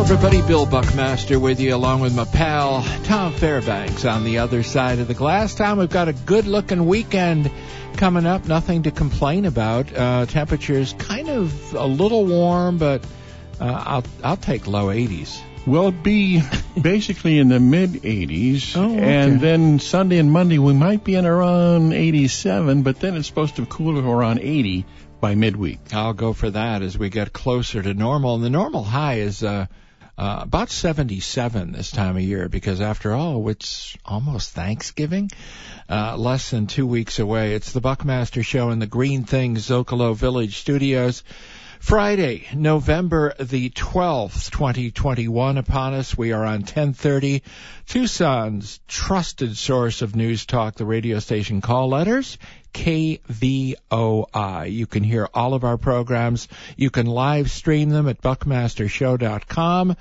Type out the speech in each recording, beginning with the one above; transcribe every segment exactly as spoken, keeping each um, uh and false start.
everybody, Bill Buckmaster with you, along with my pal Tom Fairbanks on the other side of the glass. Tom, we've got a good-looking weekend coming up, nothing to complain about. Uh, temperatures kind of a little warm, but uh, I'll I'll take low eighties. We'll be basically in the mid-eighties, oh, okay. And then Sunday and Monday we might be in around eighty-seven, but then it's supposed to cool to around eighty by midweek. I'll go for that as we get closer to normal. And the normal high is uh, uh, about seventy-seven this time of year because, after all, it's almost Thanksgiving, uh, less than two weeks away. It's the Buckmaster Show in the Green Things Zocalo Village Studios. Friday, November the twelfth, twenty twenty-one upon us. We are on ten thirty, Tucson's trusted source of news talk, the radio station Call Letters, K V O I. You can hear all of our programs. You can live stream them at buckmaster show dot com.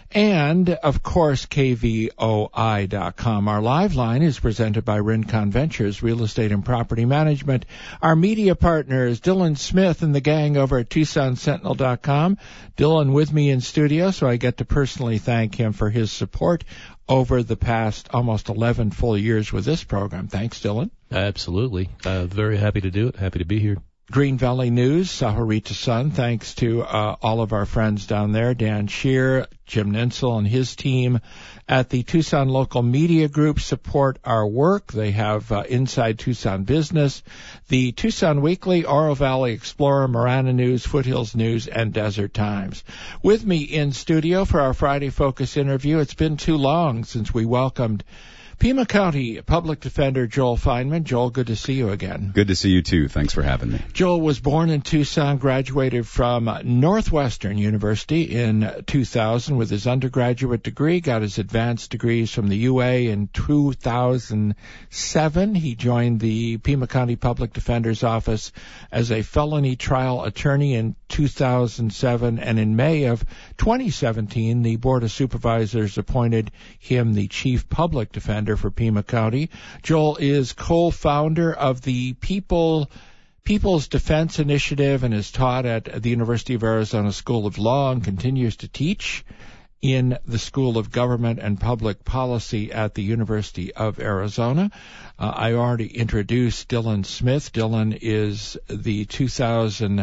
And, of course, K V O I dot com. Our live line is presented by Rincon Ventures, Real Estate and Property Management. Our media partner is Dylan Smith and the gang over at Tucson Sentinel dot com. Dylan with me in studio, so I get to personally thank him for his support over the past almost eleven full years with this program. Thanks, Dylan. Absolutely. Uh, very happy to do it. Happy to be here. Green Valley News, Sahuarita Sun, thanks to uh, all of our friends down there, Dan Shear, Jim Ninsel, and his team at the Tucson Local Media Group support our work. They have uh, Inside Tucson Business, the Tucson Weekly, Oro Valley Explorer, Marana News, Foothills News, and Desert Times. With me in studio for our Friday Focus interview, it's been too long since we welcomed Pima County Public Defender Joel Fineman. Joel, good to see you again. Good to see you, too. Thanks for having me. Joel was born in Tucson, graduated from Northwestern University in two thousand with his undergraduate degree, got his advanced degrees from the U A in two thousand seven. He joined the Pima County Public Defender's Office as a felony trial attorney in two thousand seven, and in May of twenty seventeen, the Board of Supervisors appointed him the Chief Public Defender for Pima County. Joel is co-founder of the People People's Defense Initiative and is taught at the University of Arizona School of Law and continues to teach in the School of Government and Public Policy at the University of Arizona. Uh, I already introduced Dylan Smith. Dylan is the two thousand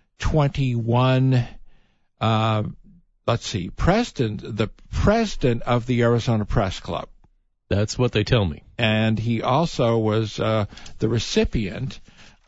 twenty-one uh, let's see, president, the president of the Arizona Press Club. That's what they tell me. And he also was uh, the recipient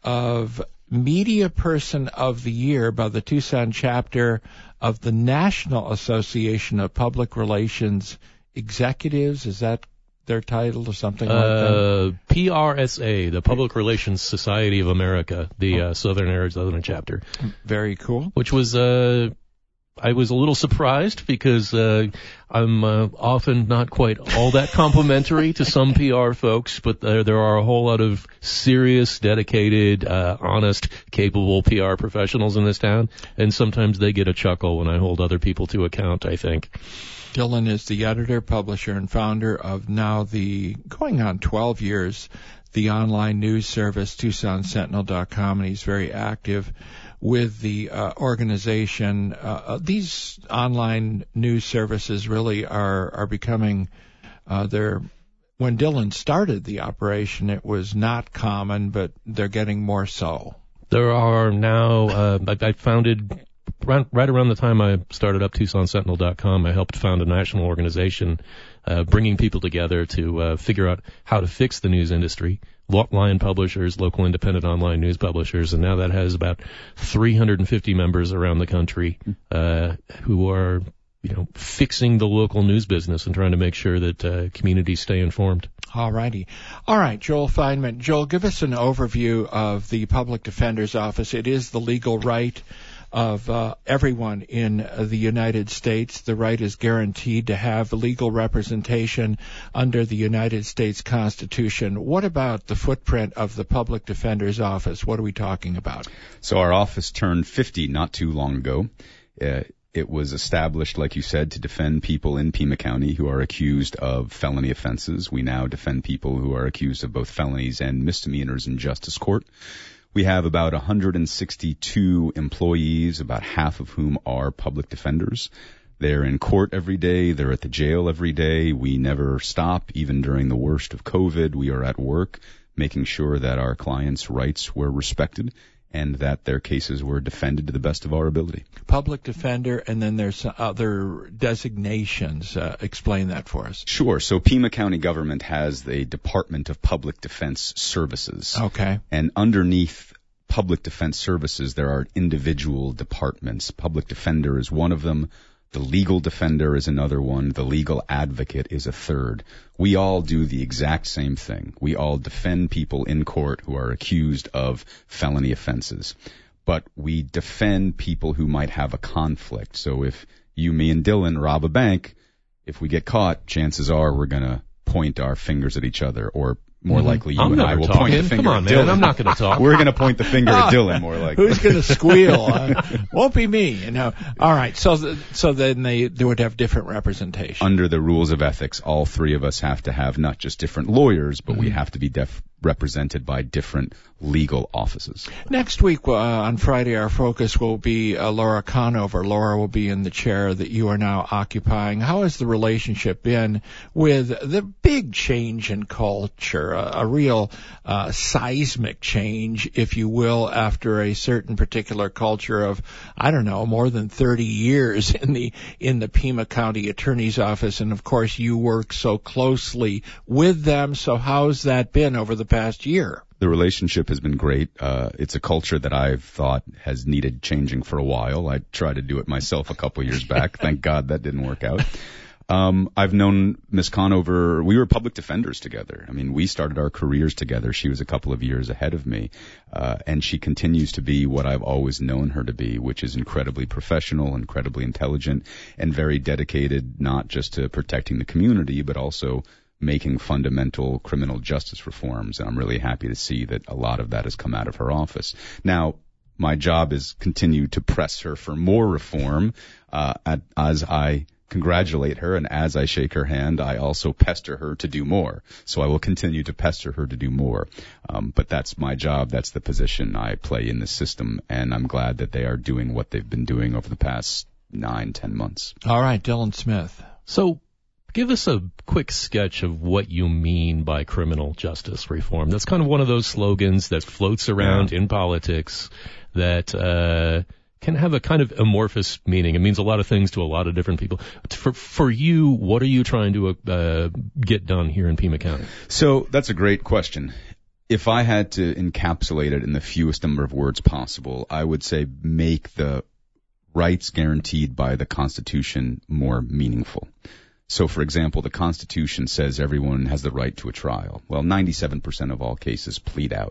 of Media Person of the Year by the Tucson chapter of the National Association of Public Relations Executives. Is that their title or something uh, like that? P R S A, the Public Relations Society of America, the uh, Southern Arizona chapter. Very cool. Which was... Uh, I was a little surprised because uh, I'm uh, often not quite all that complimentary to some P R folks, but there, there are a whole lot of serious, dedicated, uh, honest, capable P R professionals in this town, and sometimes they get a chuckle when I hold other people to account, I think. Dylan is the editor, publisher, and founder of now the, going on twelve years, the online news service, Tucson Sentinel dot com, and he's very active with the uh, organization. Uh, these online news services really are are becoming, uh, they're, when Dylan started the operation, it was not common, but they're getting more so. There are now, uh, I, I founded, right, right around the time I started up Tucson Sentinel dot com, I helped found a national organization uh, bringing people together to uh, figure out how to fix the news industry. Lion publishers, local independent online news publishers, and now that has about three hundred fifty members around the country uh, who are, you know, fixing the local news business and trying to make sure that uh, communities stay informed. All righty. All right, Joel Fineman. Joel, give us an overview of the Public Defender's Office. It is the legal right of uh, everyone in uh, the United States. The right is guaranteed to have legal representation under the United States Constitution. What about the footprint of the Public Defender's Office? What are we talking about? So our office turned fifty not too long ago. Uh, it was established, like you said, to defend people in Pima County who are accused of felony offenses. We now defend people who are accused of both felonies and misdemeanors in justice court. We have about one hundred sixty-two employees, about half of whom are public defenders. They're in court every day. They're at the jail every day. We never stop, even during the worst of COVID. We are at work making sure that our clients' rights were respected and that their cases were defended to the best of our ability. Public defender, and then there's other designations. Uh, explain that for us. Sure. So Pima County government has a Department of Public Defense Services. Okay. And underneath Public Defense Services, there are individual departments. Public defender is one of them. The legal defender is another one. The legal advocate is a third. We all do the exact same thing. We all defend people in court who are accused of felony offenses. But we defend people who might have a conflict. So if you, me, and Dylan rob a bank, if we get caught, chances are we're going to point our fingers at each other, or more Mm-hmm. likely you I'm and I never will talking. point the finger Come on, at man. Dylan. I'm not going to talk. We're going to point the finger at Dylan, more likely. Who's going to squeal? Uh, won't be me. You know. All right. So, th- so then they, they would have different representation. Under the rules of ethics, all three of us have to have not just different lawyers, but mm-hmm. we have to be def- represented by different legal offices. Next week, uh, on Friday, our focus will be uh, Laura Conover. Laura will be in the chair that you are now occupying. How has the relationship been with the big change in culture, a, a real uh, seismic change, if you will, after a certain particular culture of, I don't know, more than thirty years in the in the Pima County Attorney's Office, and of course you work so closely with them. So how's that been over the past year? The relationship has been great. Uh, it's a culture that I've thought has needed changing for a while. I tried to do it myself a couple years back. Thank God that didn't work out. Um, I've known Miss Conover. We were public defenders together. I mean, we started our careers together. She was a couple of years ahead of me. Uh, and she continues to be what I've always known her to be, which is incredibly professional, incredibly intelligent, and very dedicated, not just to protecting the community, but also making fundamental criminal justice reforms. And I'm really happy to see that a lot of that has come out of her office. Now, my job is continue to press her for more reform, uh, at, as I congratulate her, and as I shake her hand, I also pester her to do more. So I will continue to pester her to do more. Um, but that's my job. That's the position I play in the system, and I'm glad that they are doing what they've been doing over the past nine, ten months. All right, Dylan Smith. So give us a quick sketch of what you mean by criminal justice reform. That's kind of one of those slogans that floats around yeah. in politics that uh can have a kind of amorphous meaning. It means a lot of things to a lot of different people. For for you, what are you trying to uh, get done here in Pima County? So that's a great question. If I had to encapsulate it in the fewest number of words possible, I would say make the rights guaranteed by the Constitution more meaningful. So, for example, the Constitution says everyone has the right to a trial. Well, ninety-seven percent of all cases plead out.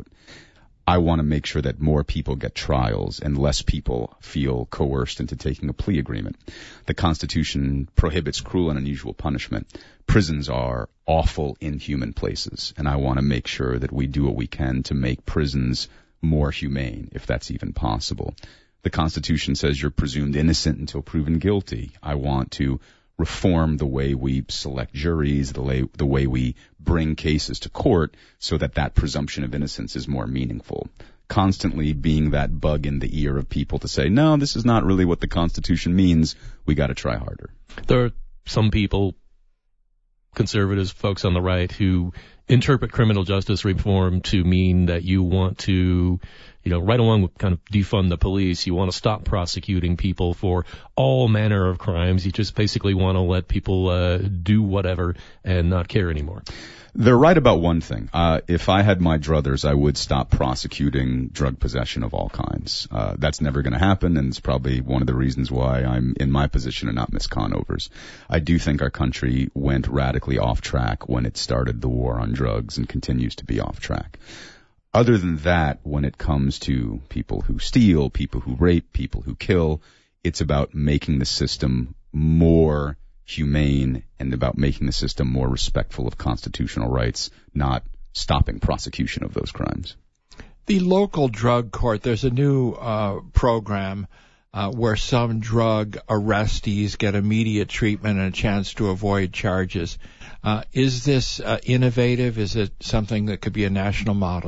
I want to make sure that more people get trials and less people feel coerced into taking a plea agreement. The Constitution prohibits cruel and unusual punishment. Prisons are awful, inhuman places, and I want to make sure that we do what we can to make prisons more humane, if that's even possible. The Constitution says you're presumed innocent until proven guilty. I want to reform the way we select juries, the way, the way we bring cases to court so that that presumption of innocence is more meaningful. Constantly being that bug in the ear of people to say, no, this is not really what the Constitution means. We got to try harder. There are some people, conservatives, folks on the right, who interpret criminal justice reform to mean that you want to, you know, right along with kind of defund the police, you want to stop prosecuting people for all manner of crimes. You just basically want to let people uh, do whatever and not care anymore. They're right about one thing. Uh, if I had my druthers, I would stop prosecuting drug possession of all kinds. Uh, that's never going to happen, and it's probably one of the reasons why I'm in my position and not Miss Conover's. I do think our country went radically off track when it started the war on drugs and continues to be off track. Other than that, when it comes to people who steal, people who rape, people who kill, it's about making the system more humane and about making the system more respectful of constitutional rights, not stopping prosecution of those crimes. The local drug court, there's a new uh, program uh, where some drug arrestees get immediate treatment and a chance to avoid charges. Uh, is this uh, innovative? Is it something that could be a national model?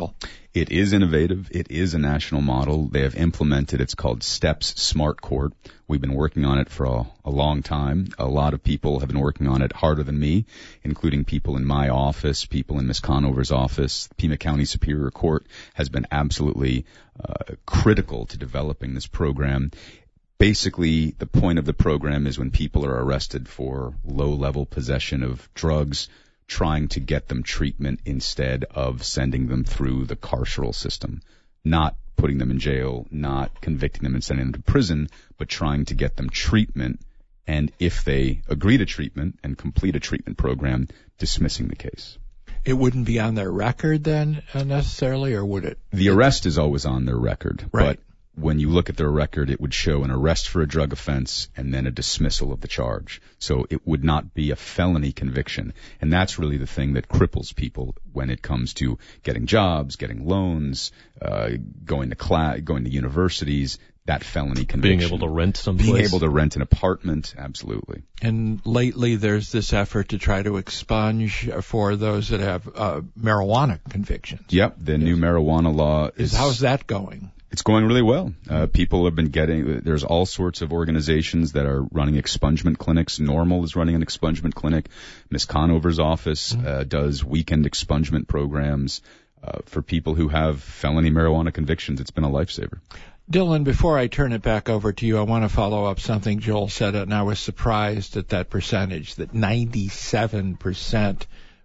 It is innovative. It is a national model. They have implemented, it's called STEPS Smart Court. We've been working on it for a, a long time. A lot of people have been working on it harder than me, including people in my office, people in Miz Conover's office. Pima County Superior Court has been absolutely uh, critical to developing this program. Basically, the point of the program is when people are arrested for low-level possession of drugs, trying to get them treatment instead of sending them through the carceral system, not putting them in jail, not convicting them and sending them to prison, but trying to get them treatment, and if they agree to treatment and complete a treatment program, dismissing the case. It wouldn't be on their record then uh, necessarily, or would it? The arrest is always on their record, right. But when you look at their record, it would show an arrest for a drug offense and then a dismissal of the charge. So it would not be a felony conviction. And that's really the thing that cripples people when it comes to getting jobs, getting loans, uh, going to class, going to universities, that felony conviction. Being able to rent someplace. Being able to rent an apartment, absolutely. And lately there's this effort to try to expunge for those that have uh, marijuana convictions. Yep, the yes. new marijuana law is... How's that going? It's going really well. Uh, people have been getting, there's all sorts of organizations that are running expungement clinics. Normal is running an expungement clinic. Miz Conover's office mm-hmm. uh, does weekend expungement programs uh, for people who have felony marijuana convictions. It's been a lifesaver. Dylan, before I turn it back over to you, I want to follow up something Joel said, and I was surprised at that percentage, that ninety-seven percent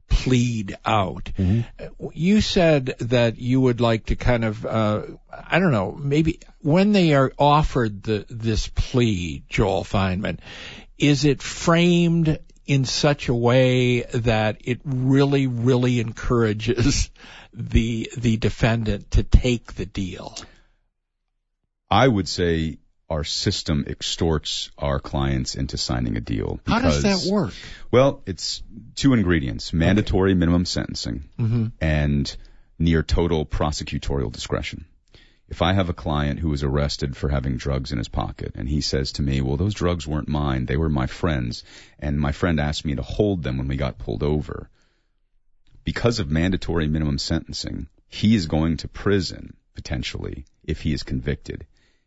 plead out. Mm-hmm. You said that you would like to kind of, uh, I don't know, maybe when they are offered the, this plea, Joel Feinman, is it framed in such a way that it really, really encourages the the defendant to take the deal? I would say our system extorts our clients into signing a deal. Because, how does that work? Well, it's two ingredients, mandatory okay. minimum sentencing mm-hmm. and near total prosecutorial discretion. If I have a client who is arrested for having drugs in his pocket and he says to me, well, those drugs weren't mine, they were my friend's, and my friend asked me to hold them when we got pulled over, because of mandatory minimum sentencing, he is going to prison, potentially, if he is convicted.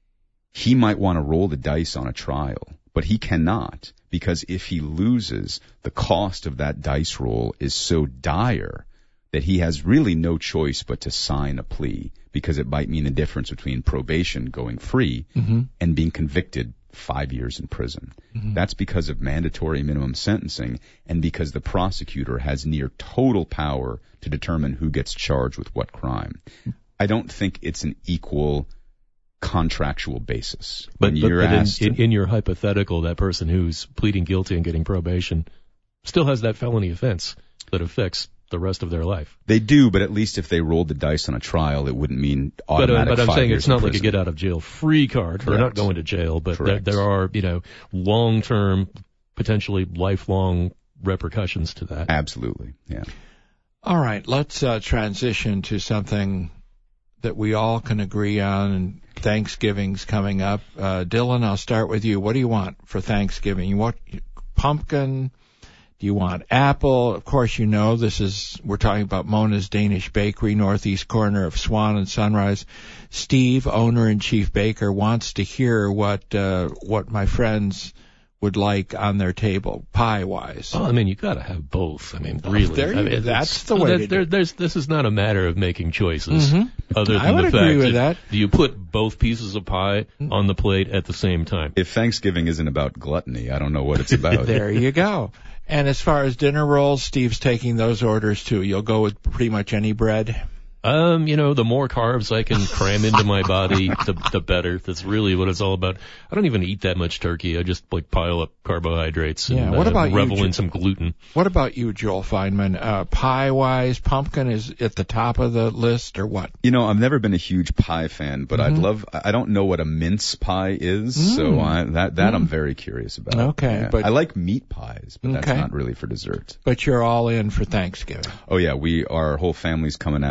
He might want to roll the dice on a trial, but he cannot, because if he loses, the cost of that dice roll is so dire that he has really no choice but to sign a plea, because it might mean the difference between probation, going free, mm-hmm. and being convicted five years in prison. Mm-hmm. That's because of mandatory minimum sentencing and because the prosecutor has near total power to determine who gets charged with what crime. I don't think it's an equal contractual basis. But, when but, you're but asked in, in, in your hypothetical, that person who's pleading guilty and getting probation still has that felony offense that affects the rest of their life. They do, but at least if they rolled the dice on a trial, it wouldn't mean automatic. But, uh, but I'm saying it's not like prison. a get out of jail free card. They're not going to jail, but there, there are, you know, long term, potentially lifelong repercussions to that. Absolutely, yeah. All right, let's uh, transition to something that we all can agree on, and Thanksgiving's coming up. Uh, Dylan, I'll start with you. What do you want for Thanksgiving? You want pumpkin? Do you want apple? Of course, you know this is, we're talking about Mona's Danish Bakery, northeast corner of Swan and Sunrise. Steve, owner and chief baker, wants to hear what uh, what my friends would like on their table, pie-wise. Oh, I mean, you got to have both. I mean, really. There you, I mean, that's the way there, to there, do there's, This is not a matter of making choices. Mm-hmm. Other than I would the agree fact with that, that. Do you put both pieces of pie on the plate at the same time? If Thanksgiving isn't about gluttony, I don't know what it's about. There you go. And as far as dinner rolls, Steve's taking those orders too. You'll go with pretty much any bread? Um, you know, the more carbs I can cram into my body, the, the better. That's really what it's all about. I don't even eat that much turkey. I just like pile up carbohydrates and yeah, what about uh, revel you, in some gluten. What about you, Joel Feinman? Uh, pie-wise, pumpkin is at the top of the list, or what? You know, I've never been a huge pie fan, but mm-hmm. I'd love, I don't know what a mince pie is, mm. so I, that, that mm. I'm very curious about. Okay. Yeah. But I like meat pies, but okay. that's not really for dessert. But you're all in for Thanksgiving. Oh yeah, we, our whole family's coming out, and we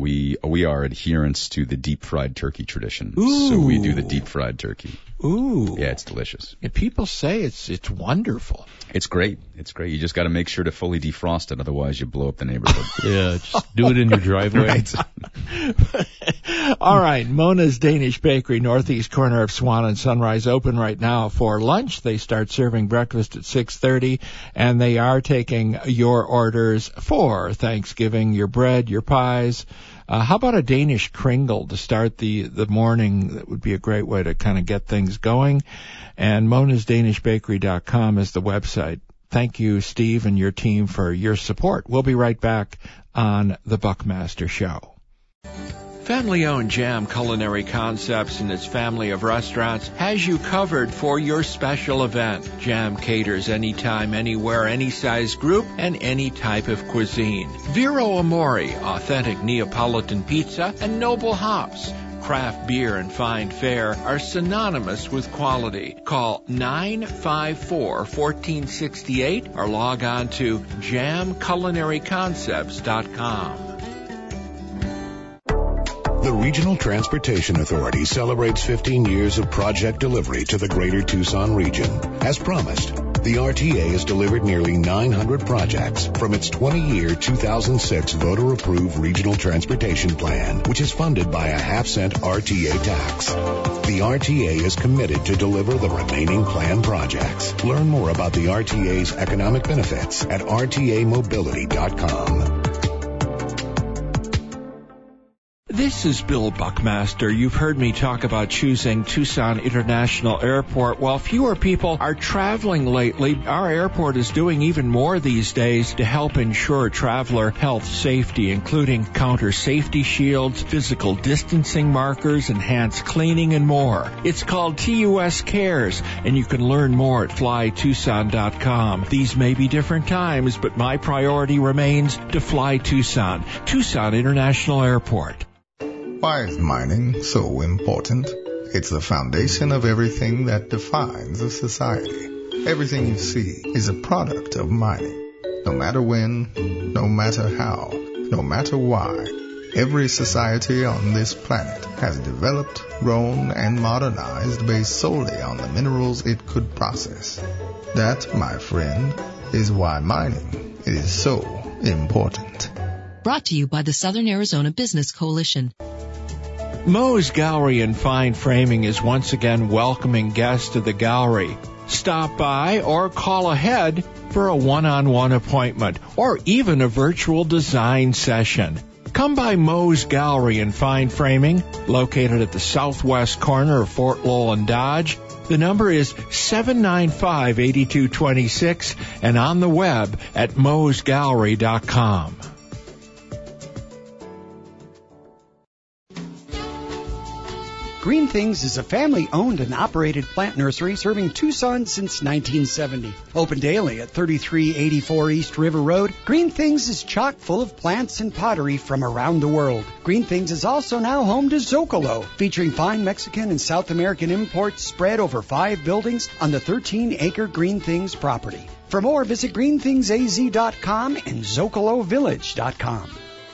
we we are adherents to the deep fried turkey tradition. Ooh. So we do the deep fried turkey. Ooh. Yeah, it's delicious. And people say it's it's wonderful. It's great. It's great. You just got to make sure to fully defrost it, otherwise you blow up the neighborhood. Yeah, just do it in your driveway. Right. All right, Mona's Danish Bakery, northeast corner of Swan and Sunrise, open right now for lunch. They start serving breakfast at six thirty, and they are taking your orders for Thanksgiving, your bread, your pies. Uh, how about a Danish kringle to start the, the morning? That would be a great way to kind of get things going. And monas danish bakery dot com is the website. Thank you, Steve, and your team for your support. We'll be right back on The Buckmaster Show. Family-owned Jam Culinary Concepts and its family of restaurants has you covered for your special event. Jam caters anytime, anywhere, any size group, and any type of cuisine. Vero Amore, authentic Neapolitan pizza, and Noble Hops. Craft beer and fine fare are synonymous with quality. Call nine five four, one four six eight or log on to jam culinary concepts dot com. The Regional Transportation Authority celebrates fifteen years of project delivery to the greater Tucson region. As promised, the R T A has delivered nearly nine hundred projects from its twenty-year two thousand six voter-approved Regional Transportation Plan, which is funded by a half-cent R T A tax. The R T A is committed to deliver the remaining planned projects. Learn more about the R T A's economic benefits at r t a mobility dot com. This is Bill Buckmaster. You've heard me talk about choosing Tucson International Airport. While fewer people are traveling lately, our airport is doing even more these days to help ensure traveler health safety, including counter safety shields, physical distancing markers, enhanced cleaning, and more. It's called T U S Cares, and you can learn more at fly tucson dot com. These may be different times, but my priority remains to fly Tucson. Tucson International Airport. Why is mining so important? It's the foundation of everything that defines a society. Everything you see is a product of mining. No matter when, no matter how, no matter why, every society on this planet has developed, grown, and modernized based solely on the minerals it could process. That, my friend, is why mining is so important. Brought to you by the Southern Arizona Business Coalition. Moe's Gallery and Fine Framing is once again welcoming guests to the gallery. Stop by or call ahead for a one-on-one appointment or even a virtual design session. Come by Moe's Gallery and Fine Framing, located at the southwest corner of Fort Lowell and Dodge. The number is seven nine five, eight two two six and on the web at moes gallery dot com. Green Things is a family-owned and operated plant nursery serving Tucson since nineteen seventy. Open daily at thirty-three eighty-four East River Road, Green Things is chock full of plants and pottery from around the world. Green Things is also now home to Zocalo, featuring fine Mexican and South American imports spread over five buildings on the thirteen acre Green Things property. For more, visit green things a z dot com and zocalo village dot com.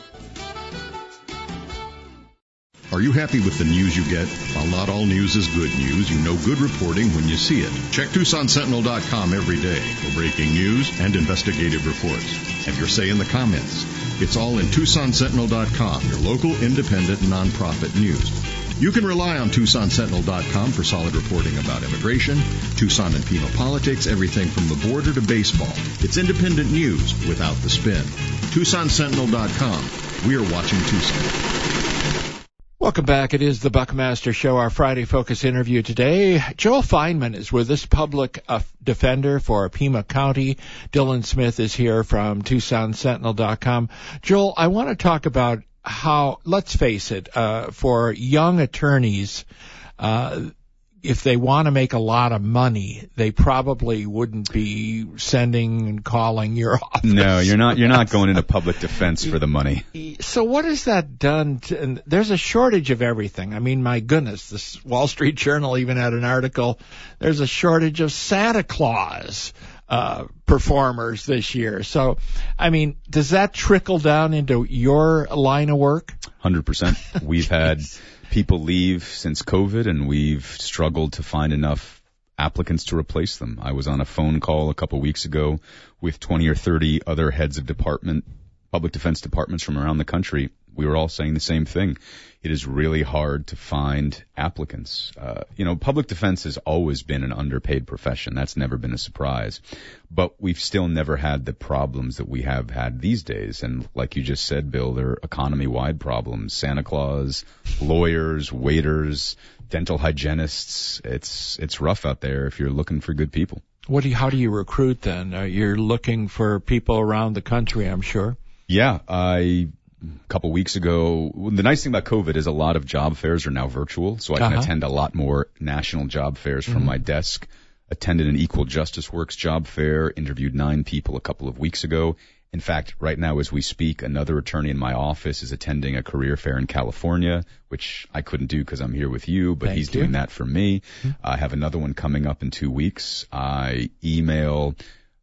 Are you happy with the news you get? While not all news is good news, you know good reporting when you see it. Check Tucson Sentinel dot com every day for breaking news and investigative reports. Have your say in the comments. It's all in Tucson Sentinel dot com, your local independent nonprofit news. You can rely on Tucson Sentinel dot com for solid reporting about immigration, Tucson and Pima politics, everything from the border to baseball. It's independent news without the spin. Tucson Sentinel dot com. We are watching Tucson. Welcome back. It is the Buckmaster Show, our Friday Focus interview today. Joel Feinman is with us, public uh, defender for Pima County. Dylan Smith is here from Tucson Sentinel dot com. Joel, I want to talk about how, let's face it, uh, for young attorneys, uh, if they want to make a lot of money, they probably wouldn't be sending and calling your office. No, you're not. You're not going into public defense for the money. So what has that done to, and there's a shortage of everything. I mean, my goodness, this Wall Street Journal even had an article. There's a shortage of Santa Claus uh performers this year. So, I mean, does that trickle down into your line of work? one hundred percent. We've had people leave since COVID, and we've struggled to find enough applicants to replace them. I was on a phone call a couple weeks ago with twenty or thirty other heads of department, public defense departments from around the country. We were all saying the same thing. It is really hard to find applicants. Uh, you know, public defense has always been an underpaid profession. That's never been a surprise. But we've still never had the problems that we have had these days. And like you just said, Bill, they're economy-wide problems. Santa Claus, lawyers, waiters, dental hygienists. It's it's rough out there if you're looking for good people. What do you, how do you recruit then? Uh, you're looking for people around the country, I'm sure. Yeah, I... A couple weeks ago, the nice thing about COVID is a lot of job fairs are now virtual, so I can Uh-huh. attend a lot more national job fairs from Mhm. my desk. Attended an Equal Justice Works job fair, interviewed nine people a couple of weeks ago. In fact, right now as we speak, another attorney in my office is attending a career fair in California, which I couldn't do because I'm here with you, but Thank he's you. doing that for me. I have another one coming up in two weeks. I email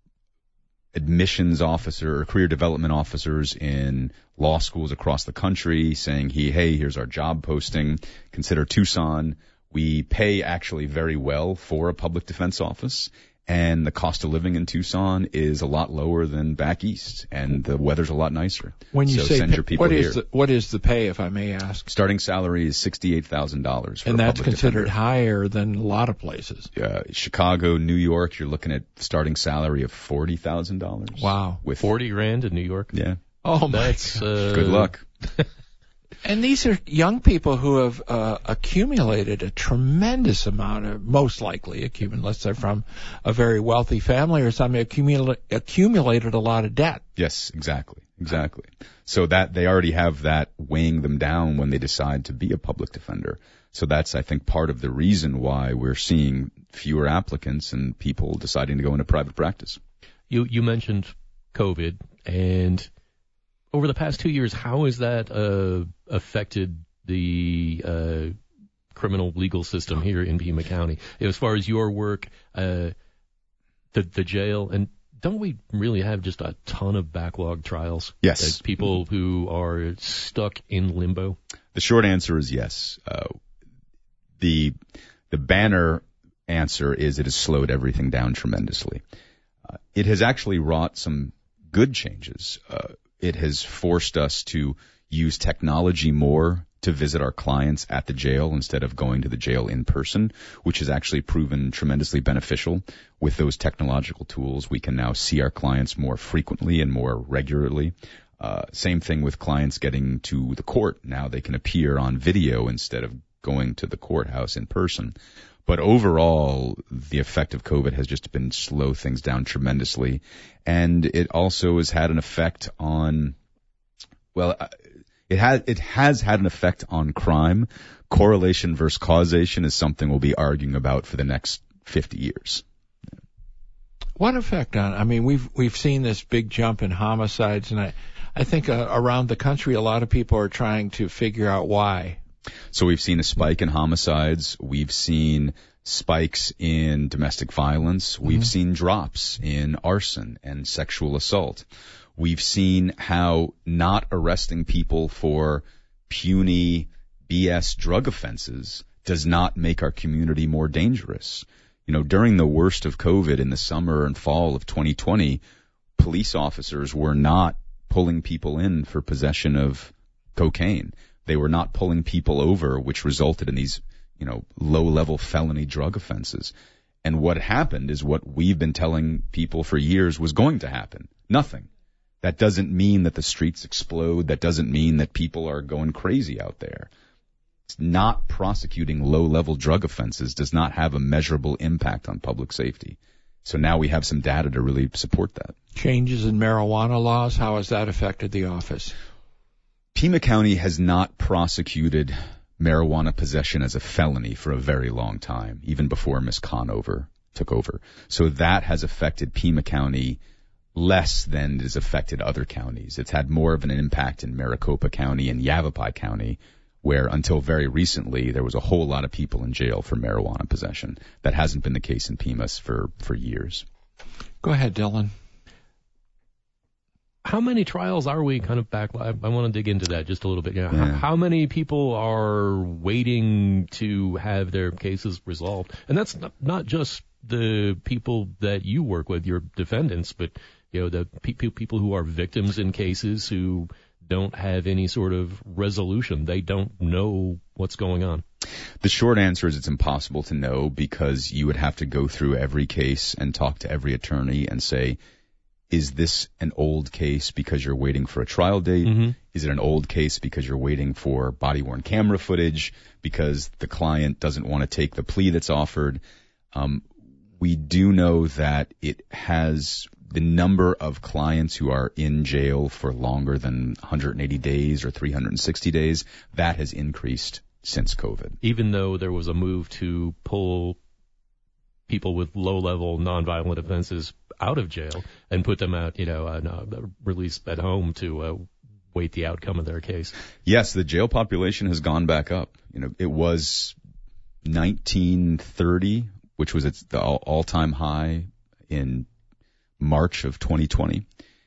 admissions officer or career development officers in law schools across the country saying, hey, hey, here's our job posting. Consider Tucson. We pay actually very well for a public defense office, and the cost of living in Tucson is a lot lower than back east, and the weather's a lot nicer. When you so say send pay, your people what here. is the, what is the pay, if I may ask? Starting salary is sixty-eight thousand dollars. And a that's public considered defender. higher than a lot of places. Uh, Chicago, New York, you're looking at starting salary of forty thousand dollars. Wow. With Forty grand in New York. Yeah. Oh my That's God. uh, Good luck. And these are young people who have uh, accumulated a tremendous amount of, most likely, accumulated, unless they're from a very wealthy family or something, accumula- accumulated a lot of debt. Yes, exactly. Exactly. So that they already have that weighing them down when they decide to be a public defender. So that's, I think, part of the reason why we're seeing fewer applicants and people deciding to go into private practice. You you mentioned COVID, and over the past two years, how has that uh, affected the uh, criminal legal system here in Pima County? As far as your work, uh, the the jail, and don't we really have just a ton of backlog trials? Yes. As people who are stuck in limbo? The short answer is yes. Uh, the the banner answer is it has slowed everything down tremendously. Uh, it has actually wrought some good changes. Uh, it has forced us to use technology more to visit our clients at the jail instead of going to the jail in person, which has actually proven tremendously beneficial. With those technological tools, we can now see our clients more frequently and more regularly. Uh, same thing with clients getting to the court. Now they can appear on video instead of going to the courthouse in person. But overall, the effect of COVID has just been slow things down tremendously. And it also has had an effect on, well, it has, it has had an effect on crime. Correlation versus causation is something we'll be arguing about for the next fifty years. What effect on? I mean, we've we've seen this big jump in homicides, and I I think uh, around the country, a lot of people are trying to figure out why. So we've seen a spike in homicides. We've seen spikes in domestic violence. We've Mhm. seen drops in arson and sexual assault. We've seen how not arresting people for puny B S drug offenses does not make our community more dangerous. You know, during the worst of COVID in the summer and fall of twenty twenty, police officers were not pulling people in for possession of cocaine. They were not pulling people over, which resulted in these, you know, low-level felony drug offenses. And what happened is what we've been telling people for years was going to happen. Nothing. That doesn't mean that the streets explode. That doesn't mean that people are going crazy out there. It's not prosecuting low-level drug offenses does not have a measurable impact on public safety. So now we have some data to really support that. Changes in marijuana laws, how has that affected the office? Pima County has not prosecuted marijuana possession as a felony for a very long time, even before Miz Conover took over. So that has affected Pima County less than it has affected other counties. It's had more of an impact in Maricopa County and Yavapai County, where until very recently there was a whole lot of people in jail for marijuana possession. That hasn't been the case in Pimas for, for years. Go ahead, Dylan. how many trials are we kind of back? I, I want to dig into that just a little bit. You know, Yeah. how, how many people are waiting to have their cases resolved? And that's not, not just the people that you work with, your defendants, but you know the pe- people who are victims in cases who don't have any sort of resolution. They don't know what's going on. The short answer is it's impossible to know, because you would have to go through every case and talk to every attorney and say, is this an old case because you're waiting for a trial date? Mm-hmm. Is it an old case because you're waiting for body-worn camera footage, because the client doesn't want to take the plea that's offered? Um, we do know that it has the number of clients who are in jail for longer than one hundred eighty days or three hundred sixty days, that has increased since COVID. Even though there was a move to pull people with low-level nonviolent offenses out of jail and put them out, you know, uh, no, released at home to uh, wait the outcome of their case. Yes, the jail population has gone back up. You know, it was nineteen thirty, which was its the all-time high in March of twenty twenty.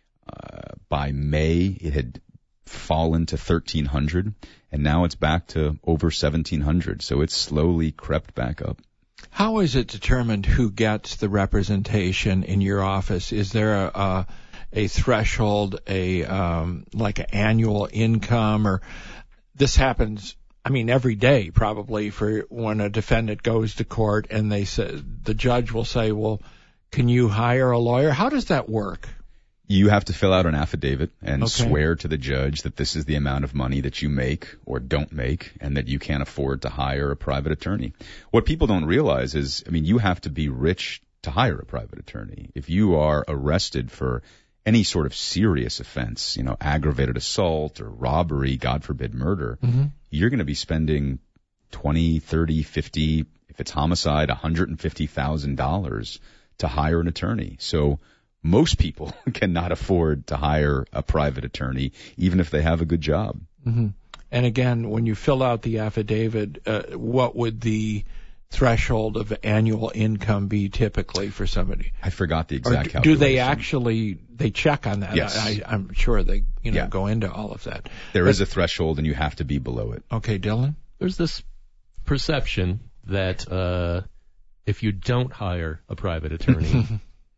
Uh, by May, it had fallen to thirteen hundred, and now it's back to over seventeen hundred. So it's slowly crept back up. How is it determined who gets the representation in your office? Is there a a, a threshold, a um, like an annual income, or this happens? I mean, every day probably for when a defendant goes to court and they say the judge will say, "Well, can you hire a lawyer?" How does that work? You have to fill out an affidavit and Okay. swear to the judge that this is the amount of money that you make or don't make, and that you can't afford to hire a private attorney. What people don't realize is, I mean, you have to be rich to hire a private attorney. If you are arrested for any sort of serious offense, you know, aggravated assault or robbery, God forbid murder, Mm-hmm. you're going to be spending twenty, thirty, fifty, if it's homicide, one hundred fifty thousand dollars to hire an attorney. So most people cannot afford to hire a private attorney, even if they have a good job. Mm-hmm. And again, when you fill out the affidavit, uh, what would the threshold of annual income be typically for somebody? I forgot the Or exact do, calculation. do they actually, they check on that? Yes. I, I'm sure they, you know, Yeah. go into all of that. There is a threshold, and you have to be below it. Okay, Dylan? There's this perception that uh, if you don't hire a private attorney,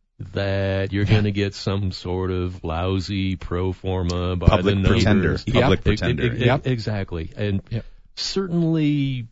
that you're going to get some sort of lousy pro forma by Public the neighbors. pretender. Yep. Public E- e- pretender. e- Yep. Exactly. And Yep. certainly,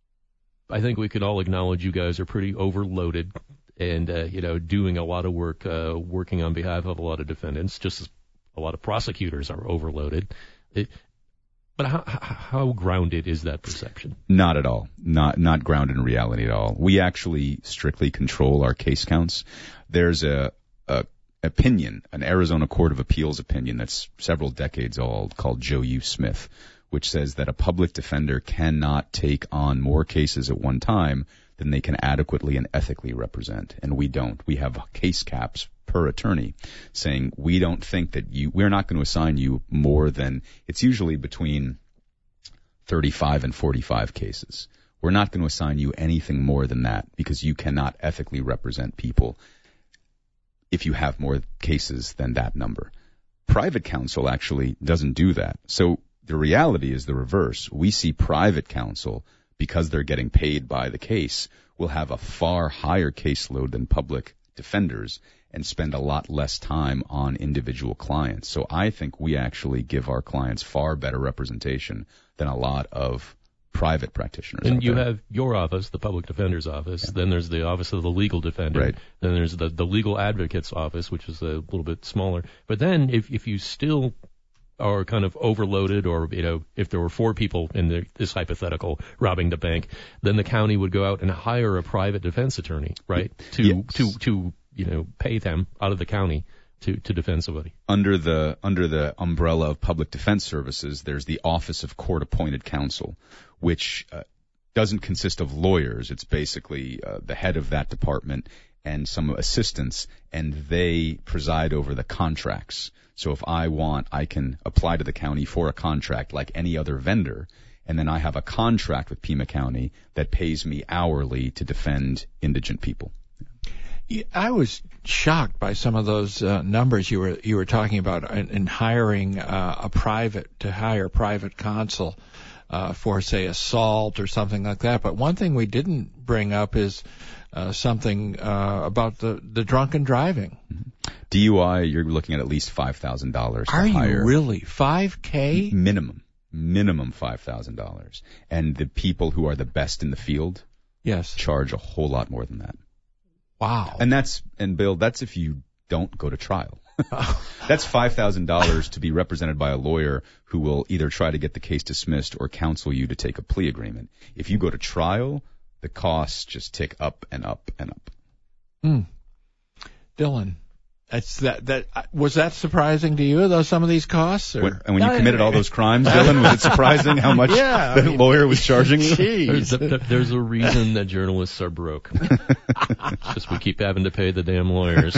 I think we could all acknowledge you guys are pretty overloaded and, uh, you know, doing a lot of work, uh, working on behalf of a lot of defendants, just as a lot of prosecutors are overloaded. It, but how, how, how grounded is that perception? Not at all. Not not grounded in reality at all. We actually strictly control our case counts. There's a, a opinion, an Arizona Court of Appeals opinion that's several decades old called Joe U. Smith, which says that a public defender cannot take on more cases at one time than they can adequately and ethically represent. And we don't. We have case caps per attorney saying we don't think that you, we're not going to assign you more than, it's usually between thirty-five and forty-five cases. We're not going to assign you anything more than that because you cannot ethically represent people if you have more cases than that number. Private counsel actually doesn't do that. So the reality is the reverse. We see private counsel, because they're getting paid by the case, will have a far higher caseload than public defenders and spend a lot less time on individual clients. So I think we actually give our clients far better representation than a lot of private practitioners. And out you there. have your office, the public defender's office. Yeah. Then there's the office of the legal defender. Right. Then there's the, the legal advocate's office, which is a little bit smaller. But then if, if you still are kind of overloaded, or, you know, if there were four people in the, this hypothetical robbing the bank, then the county would go out and hire a private defense attorney, right? To, yes. to, to, you know, pay them out of the county to, to defend somebody. Under the under the umbrella of public defense services, there's the Office of Court-Appointed Counsel, which uh, doesn't consist of lawyers. It's basically uh, the head of that department and some assistants, and they preside over the contracts. So if I want, I can apply to the county for a contract like any other vendor, and then I have a contract with Pima County that pays me hourly to defend indigent people. I was shocked by some of those uh, numbers you were you were talking about in, in hiring uh, a private to hire private counsel uh, for, say, assault or something like that. But one thing we didn't bring up is uh, something uh, about the, the drunken driving. D U I, you're looking at at least five thousand dollars. Are you hire. really? five K? Minimum. Minimum five thousand dollars. And the people who are the best in the field yes. charge a whole lot more than that. Wow. And that's, and Bill, that's if you don't go to trial. That's five thousand dollars to be represented by a lawyer who will either try to get the case dismissed or counsel you to take a plea agreement. If you go to trial, the costs just tick up and up and up. Mm. Dylan, that's that. That was that surprising to you? Those some of these costs, or? When, and when you committed all those crimes, Dylan, was it surprising how much yeah, the I mean, lawyer was charging you? There's a, there's a reason that journalists are broke. It's just we keep having to pay the damn lawyers.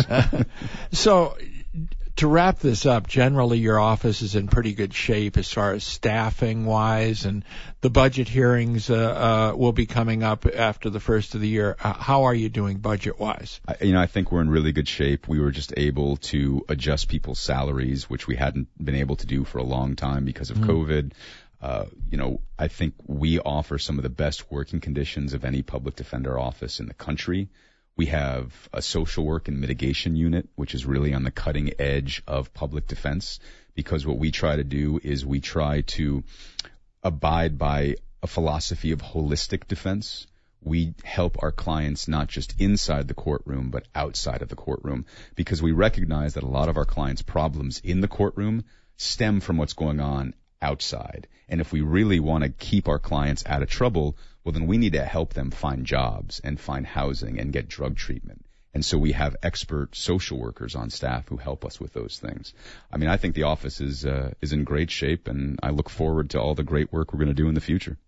So, to wrap this up, generally your office is in pretty good shape as far as staffing wise, and the budget hearings uh, uh, will be coming up after the first of the year. Uh, how are you doing budget wise? I, you know, I think we're in really good shape. We were just able to adjust people's salaries, which we hadn't been able to do for a long time because of mm. COVID. Uh, you know, I think we offer some of the best working conditions of any public defender office in the country. We have a social work and mitigation unit, which is really on the cutting edge of public defense, because what we try to do is we try to abide by a philosophy of holistic defense. We help our clients not just inside the courtroom, but outside of the courtroom, because we recognize that a lot of our clients' problems in the courtroom stem from what's going on outside. And if we really want to keep our clients out of trouble, well, then we need to help them find jobs and find housing and get drug treatment. And so we have expert social workers on staff who help us with those things. I mean, I think the office is uh, is in great shape, and I look forward to all the great work we're going to do in the future.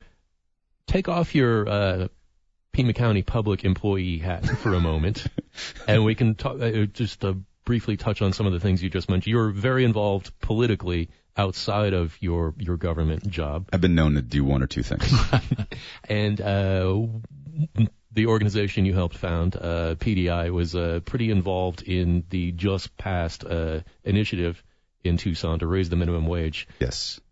Take off your uh, Pima County public employee hat for a moment, and we can talk, uh, just uh, briefly touch on some of the things you just mentioned. You're very involved politically outside of your your government job. I've been known to do one or two things. And uh, the organization you helped found, uh, P D I, was uh, pretty involved in the just passed uh, initiative in Tucson to raise the minimum wage. Yes.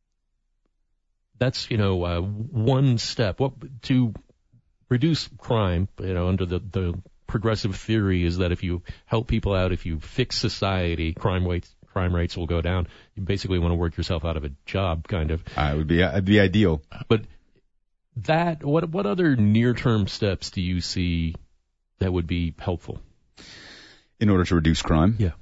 That's, you know, uh, one step. What to reduce crime, you know, under the, the progressive theory is that if you help people out, if you fix society, crime rates crime rates will go down. You basically want to work yourself out of a job, kind of. Uh, it would be it'd be ideal. But that what what other near-term steps do you see that would be helpful in order to reduce crime? Yeah.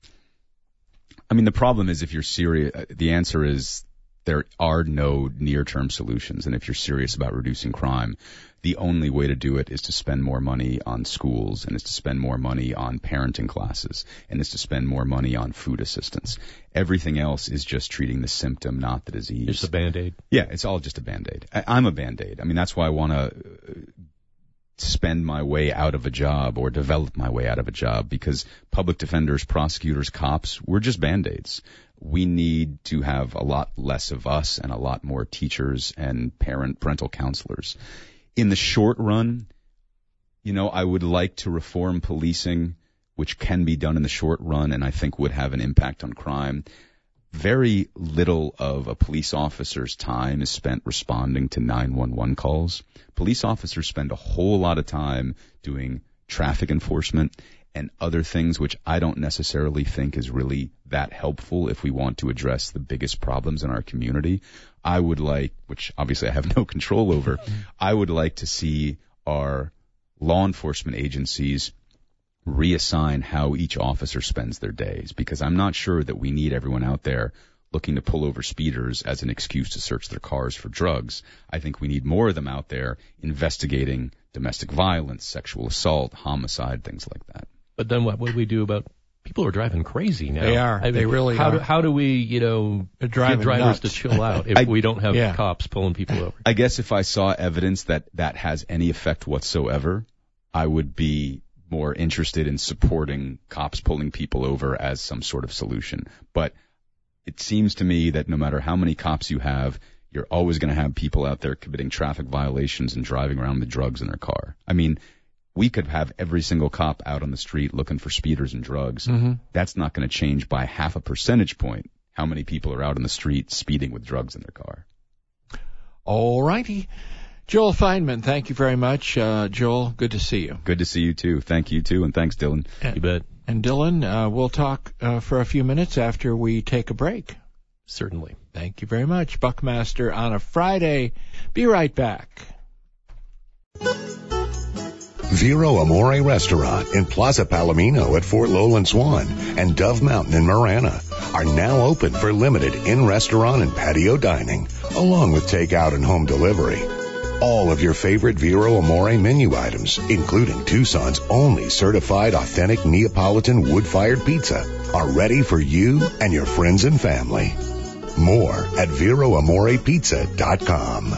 I mean, the problem is if you're serious, the answer is there are no near-term solutions. And if you're serious about reducing crime, the only way to do it is to spend more money on schools, and is to spend more money on parenting classes, and is to spend more money on food assistance. Everything else is just treating the symptom, not the disease. Just a Band-Aid. Yeah, it's all just a Band-Aid. I, I'm a Band-Aid. I mean, that's why I want to spend my way out of a job or develop my way out of a job, because public defenders, prosecutors, cops, we're just Band-Aids. We need to have a lot less of us and a lot more teachers and parent parental counselors. In the short run, you know, I would like to reform policing, which can be done in the short run and I think would have an impact on crime. Very little of a police officer's time is spent responding to nine one one calls. Police officers spend a whole lot of time doing traffic enforcement and other things, which I don't necessarily think is really that helpful if we want to address the biggest problems in our community. I would like, which obviously I have no control over, I would like to see our law enforcement agencies reassign how each officer spends their days, because I'm not sure that we need everyone out there looking to pull over speeders as an excuse to search their cars for drugs. I think we need more of them out there investigating domestic violence, sexual assault, homicide, things like that. But then what would we do about people who are driving crazy now? They are. I mean, they really how are. Do, how do we, you know, get drivers nuts. to chill out if I, we don't have yeah. cops pulling people over? I guess if I saw evidence that that has any effect whatsoever, I would be more interested in supporting cops pulling people over as some sort of solution. But it seems to me that no matter how many cops you have, you're always going to have people out there committing traffic violations and driving around with drugs in their car. I mean, We could have every single cop out on the street looking for speeders and drugs. Mm-hmm. That's not going to change by half a percentage point how many people are out on the street speeding with drugs in their car. All righty. Joel Feinman, thank you very much. Uh, Joel, good to see you. Good to see you, too. Thank you, too, and thanks, Dylan. And, you bet. And, Dylan, uh, we'll talk uh, for a few minutes after we take a break. Certainly. Thank you very much. Buckmaster on a Friday. Be right back. Vero Amore Restaurant in Plaza Palomino at Fort Lowland Swan and Dove Mountain in Marana are now open for limited in-restaurant and patio dining, along with takeout and home delivery. All of your favorite Vero Amore menu items, including Tucson's only certified authentic Neapolitan wood-fired pizza, are ready for you and your friends and family. More at vero amore pizza dot com.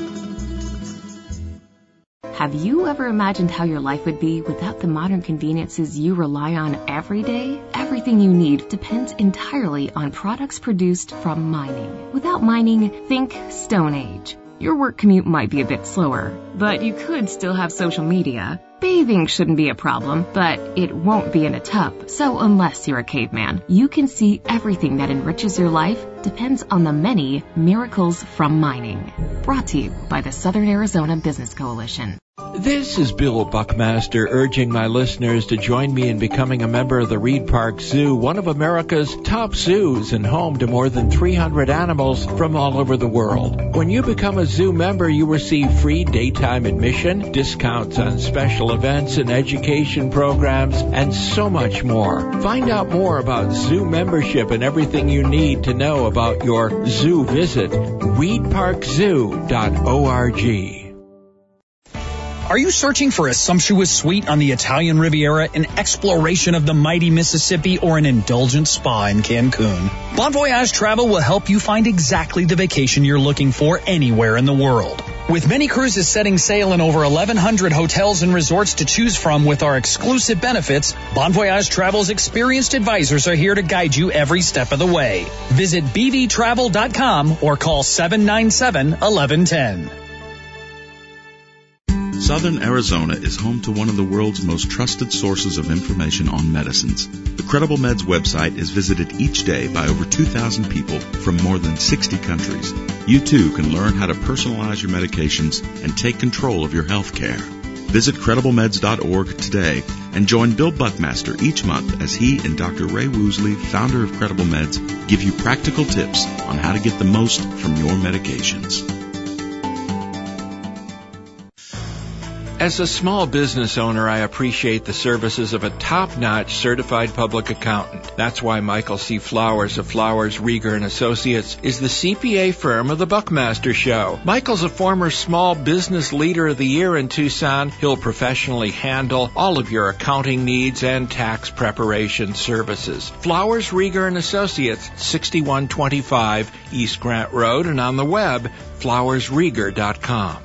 Have you ever imagined how your life would be without the modern conveniences you rely on every day? Everything you need depends entirely on products produced from mining. Without mining, think Stone Age. Your work commute might be a bit slower, but you could still have social media. Bathing shouldn't be a problem, but it won't be in a tub. So unless you're a caveman, you can see everything that enriches your life depends on the many miracles from mining. Brought to you by the Southern Arizona Business Coalition. This is Bill Buckmaster urging my listeners to join me in becoming a member of the Reed Park Zoo, one of America's top zoos and home to more than three hundred animals from all over the world. When you become a zoo member, you receive free daytime admission, discounts on special events and education programs, and so much more. Find out more about zoo membership and everything you need to know about your zoo visit. reed park zoo dot org. Are you searching for a sumptuous suite on the Italian Riviera, an exploration of the mighty Mississippi, or an indulgent spa in Cancun? Bon Voyage Travel will help you find exactly the vacation you're looking for anywhere in the world. With many cruises setting sail in over eleven hundred hotels and resorts to choose from with our exclusive benefits, Bon Voyage Travel's experienced advisors are here to guide you every step of the way. Visit b v travel dot com or call seven nine seven, one one one zero. Southern Arizona is home to one of the world's most trusted sources of information on medicines. The Credible Meds website is visited each day by over two thousand people from more than sixty countries. You too can learn how to personalize your medications and take control of your health care. Visit credible meds dot org today and join Bill Buckmaster each month as he and Doctor Ray Woosley, founder of Credible Meds, give you practical tips on how to get the most from your medications. As a small business owner, I appreciate the services of a top-notch certified public accountant. That's why Michael C. Flowers of Flowers, Rieger and Associates is the C P A firm of the Buckmaster Show. Michael's a former Small Business Leader of the Year in Tucson. He'll professionally handle all of your accounting needs and tax preparation services. Flowers, Rieger and Associates, sixty-one twenty-five East Grant Road, and on the web, flowers rieger dot com.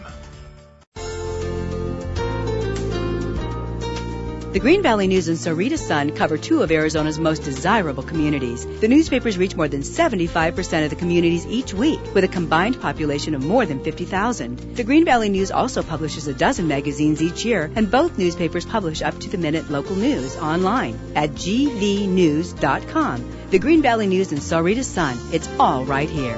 The Green Valley News and Sahuarita Sun cover two of Arizona's most desirable communities. The newspapers reach more than seventy-five percent of the communities each week, with a combined population of more than fifty thousand. The Green Valley News also publishes a dozen magazines each year, and both newspapers publish up-to-the-minute local news online at g v news dot com. The Green Valley News and Sahuarita Sun, it's all right here.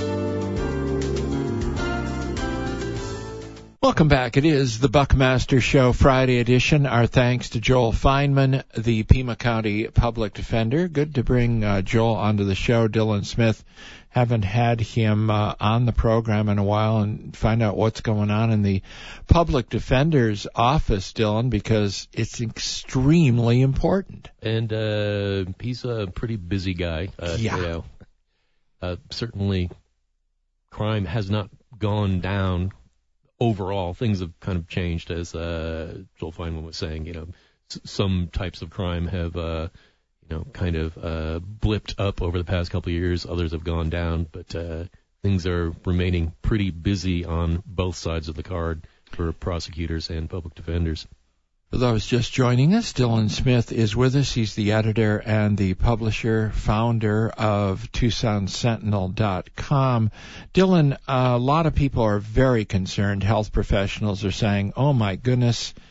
Welcome back. It is the Buckmaster Show Friday edition. Our thanks to Joel Feinman, the Pima County Public Defender. Good to bring uh, Joel onto the show. Dylan Smith, haven't had him uh, on the program in a while, and find out what's going on in the Public Defender's office, Dylan, because it's extremely important. And uh, he's a pretty busy guy. Uh, yeah. You know, uh, certainly crime has not gone down. Overall, things have kind of changed, as uh, Joel Feinman was saying. You know, s- some types of crime have, uh, you know, kind of uh, blipped up over the past couple of years. Others have gone down, but uh, things are remaining pretty busy on both sides of the card for prosecutors and public defenders. For those just joining us, Dylan Smith is with us. He's the editor and the publisher, founder of Tucson Sentinel dot com. Dylan, a lot of people are very concerned. Health professionals are saying, oh my goodness,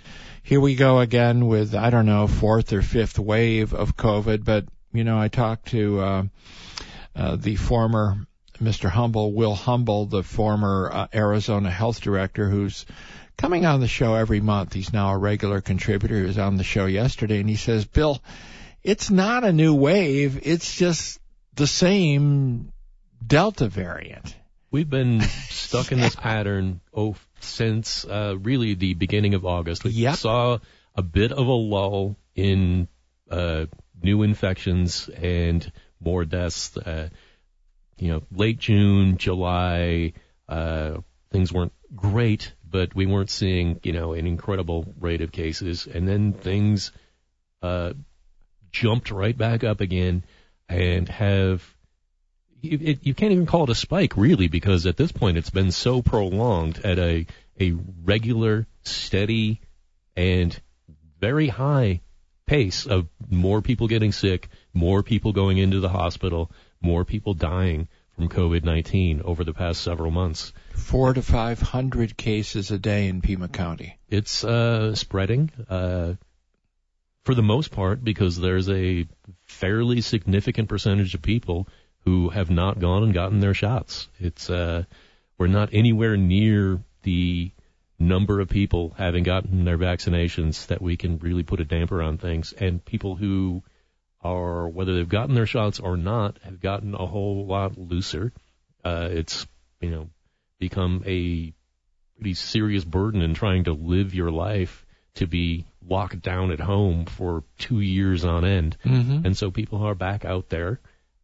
here we go again with, I don't know, fourth or fifth wave of COVID. But, you know, I talked to uh, uh, the former Mister Humble, Will Humble, the former uh, Arizona health director, who's coming on the show every month. He's now a regular contributor. He was on the show yesterday, and he says, Bill, it's not a new wave. It's just the same Delta variant. We've been stuck in this pattern oh, since uh, really the beginning of August. We yep. saw a bit of a lull in uh, new infections and more deaths. Uh, you know, late June, July, uh, things weren't great, but we weren't seeing, you know, an incredible rate of cases. And then things uh, jumped right back up again and have... You, it, you can't even call it a spike, really, because at this point it's been so prolonged at a a regular, steady, and very high pace of more people getting sick, more people going into the hospital, more people dying from COVID nineteen over the past several months. Four to five hundred cases a day in Pima County. It's uh, spreading, uh, for the most part, because there's a fairly significant percentage of people who have not gone and gotten their shots. It's uh, we're not anywhere near the number of people having gotten their vaccinations that we can really put a damper on things. And people who are, whether they've gotten their shots or not, have gotten a whole lot looser. Uh, it's, you know, become a pretty serious burden in trying to live your life to be locked down at home for two years on end. Mm-hmm. And so people are back out there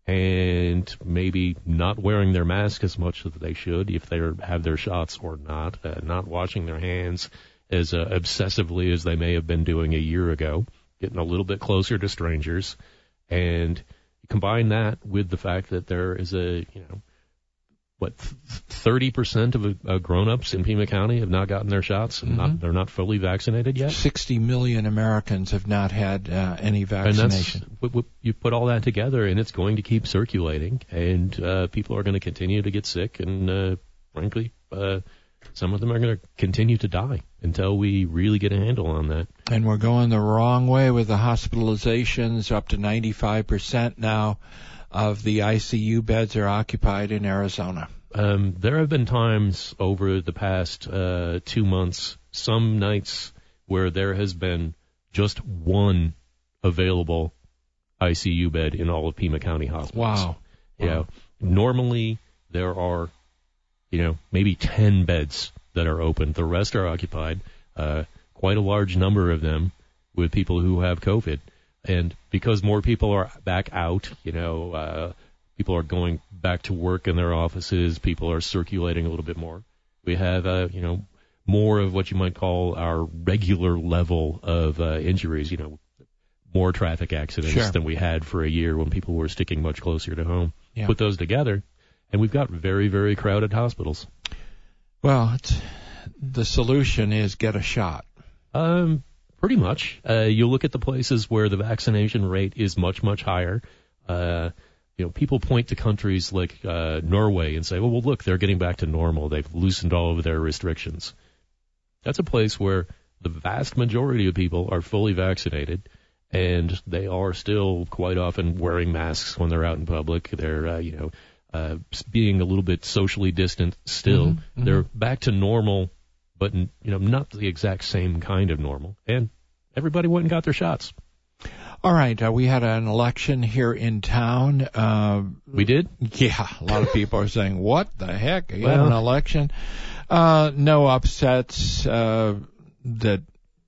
and maybe not wearing their mask as much as they should if they have their shots or not, uh, not washing their hands as uh, obsessively as they may have been doing a year ago, getting a little bit closer to strangers. And combine that with the fact that there is a, you know, what, thirty percent of uh, grown-ups in Pima County have not gotten their shots, and mm-hmm. not, they're not fully vaccinated yet. sixty million Americans have not had uh, any vaccination. And that's, you put all that together, and it's going to keep circulating, and uh, people are going to continue to get sick, and uh, frankly, uh, some of them are going to continue to die until we really get a handle on that. And we're going the wrong way with the hospitalizations, up to ninety-five percent now of the I C U beds are occupied in Arizona. Um, there have been times over the past uh, two months, some nights where there has been just one available I C U bed in all of Pima County hospitals. Wow. Yeah. Wow. Normally there are, you know, maybe ten beds that are open. The rest are occupied. Uh, quite a large number of them with people who have COVID. And because more people are back out, you know, uh, people are going back to work in their offices, people are circulating a little bit more. We have, uh, you know, more of what you might call our regular level of uh, injuries, you know, more traffic accidents sure. than we had for a year when people were sticking much closer to home. Yeah. Put those together, and we've got very, very crowded hospitals. Well, it's, the solution is get a shot. Um. Pretty much. Uh, you look at the places where the vaccination rate is much, much higher. Uh, you know, people point to countries like uh, Norway and say, well, well, look, they're getting back to normal. They've loosened all of their restrictions. That's a place where the vast majority of people are fully vaccinated, and they are still quite often wearing masks when they're out in public. They're, uh, you know, uh, being a little bit socially distant still. Mm-hmm, they're mm-hmm. back to normal, but, you know, not the exact same kind of normal. And everybody went and got their shots. All right. Uh, we had an election here in town. Uh, we did? Yeah. A lot of people are saying, what the heck? You well, had an election? Uh, no upsets. Uh, that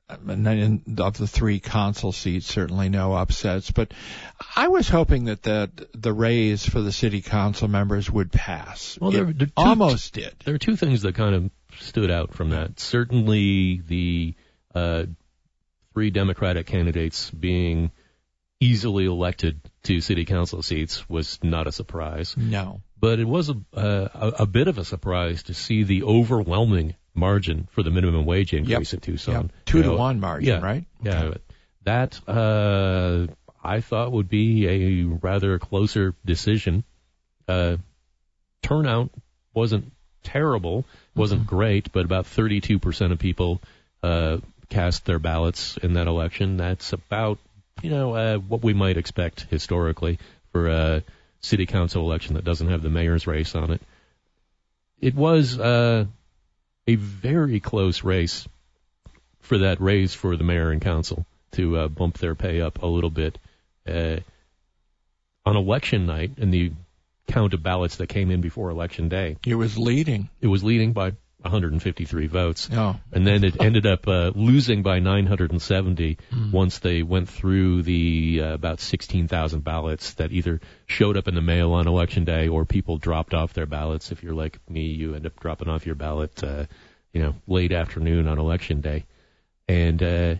of the three consul seats, certainly no upsets. But I was hoping that the, the raise for the city council members would pass. Well, there, there two, almost did. There are two things that kind of stood out from that. Certainly the uh, three Democratic candidates being easily elected to city council seats was not a surprise. No. But it was a, uh, a, a bit of a surprise to see the overwhelming margin for the minimum wage increase yep. in Tucson. Yep. Two you to know, one margin, yeah, right? Yeah. Okay. That, uh, I thought would be a rather closer decision. Uh, turnout wasn't terrible, wasn't mm-hmm. great, but about thirty-two percent of people, uh, cast their ballots in that election. That's about, you know, uh, what we might expect historically for a city council election that doesn't have the mayor's race on it. It was uh, a very close race for that raise for the mayor and council to uh, bump their pay up a little bit. Uh, on election night, in the count of ballots that came in before election day, it was leading. It was leading by one hundred fifty-three votes. Oh. And then it ended up uh, losing by nine hundred seventy mm. once they went through the uh, about sixteen thousand ballots that either showed up in the mail on election day or people dropped off their ballots. If you're like me, you end up dropping off your ballot, uh, you know, late afternoon on election day. And uh,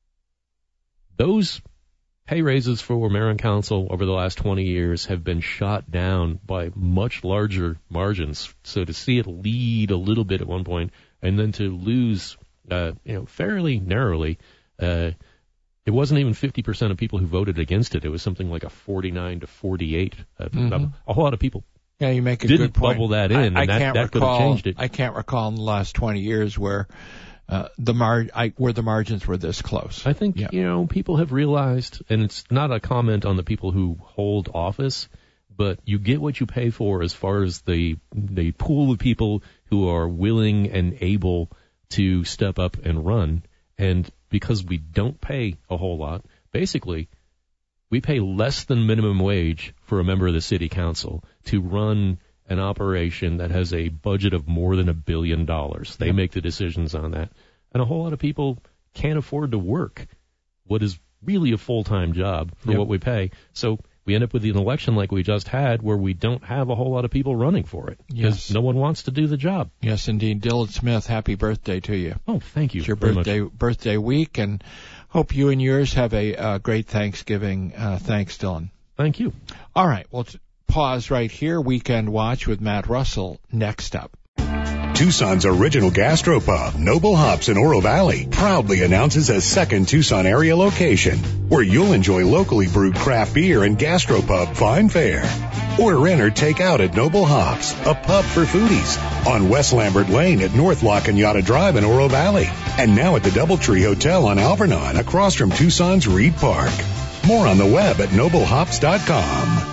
those pay raises for mayor and council over the last twenty years have been shot down by much larger margins. So to see it lead a little bit at one point and then to lose, uh, you know, fairly narrowly, uh, it wasn't even fifty percent of people who voted against it. It was something like a forty-nine to forty-eight. Uh, mm-hmm. A whole lot of people yeah, you make a didn't good point. bubble that in, I, I and that, can't that recall, could have changed it. I can't recall in the last twenty years where Uh, the mar- I, where the margins were this close. I think, yeah. you know, people have realized, and it's not a comment on the people who hold office, but you get what you pay for as far as the the pool of people who are willing and able to step up and run. And because we don't pay a whole lot, basically, we pay less than minimum wage for a member of the city council to run an operation that has a budget of more than a billion dollars. They make the decisions on that. And a whole lot of people can't afford to work what is really a full-time job for yep. what we pay. So we end up with an election like we just had where we don't have a whole lot of people running for it because yes. no one wants to do the job. Yes, indeed. Dylan Smith, happy birthday to you. Oh, thank you. It's your very birthday much. birthday week, and hope you and yours have a uh, great Thanksgiving. Uh, thanks, Dylan. Thank you. All right. Well, t- pause right here. Weekend Watch with Matt Russell next up. Tucson's original gastropub, Noble Hops in Oro Valley, proudly announces a second Tucson area location where you'll enjoy locally brewed craft beer and gastropub fine fare. Order in or take out at Noble Hops, a pub for foodies, on West Lambert Lane at North La Cañada Drive in Oro Valley, and now at the Doubletree Hotel on Alvernon across from Tucson's Reed Park. More on the web at noble hops dot com.